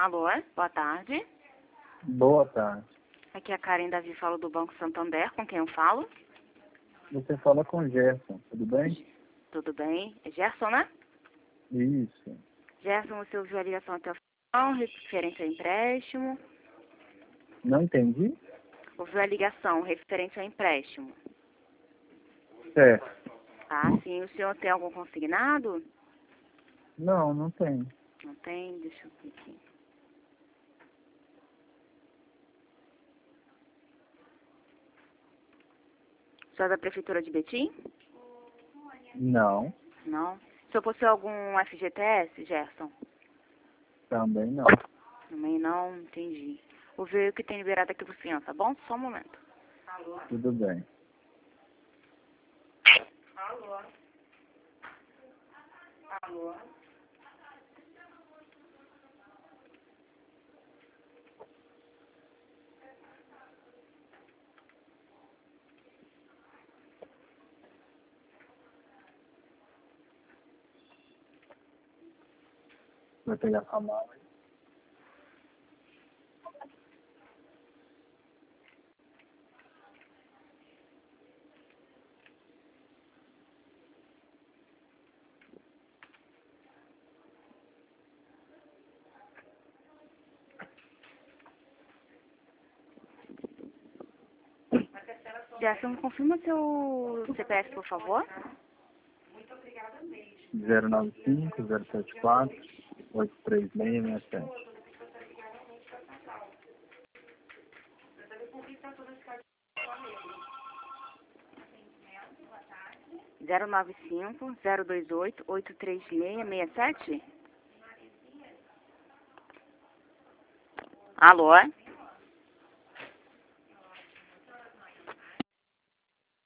Alô, boa tarde. Boa tarde. Aqui é a Karen Davi, falo do Banco Santander, com quem eu falo? Você fala com o Gerson, tudo bem? Tudo bem? É Gerson, né? Isso. Gerson, você ouviu a ligação até o final, referente ao empréstimo? Não entendi? Ouviu a ligação referente ao empréstimo? Certo. Ah, sim. O senhor tem algum consignado? Não, não tem. Não tem? Deixa eu ver aqui. O senhor é da Prefeitura de Betim? Não, Não. O senhor possui algum FGTS, Gerson? também não. Também não, entendi. Vou ver o que tem liberado aqui pro senhor, tá bom? Só um momento. Tudo bem. Alô? Alô? Vai pegar sua mala aí. Gerson, confirma seu CPF, por favor. 095-074-83667. 095-028-83667? Alô?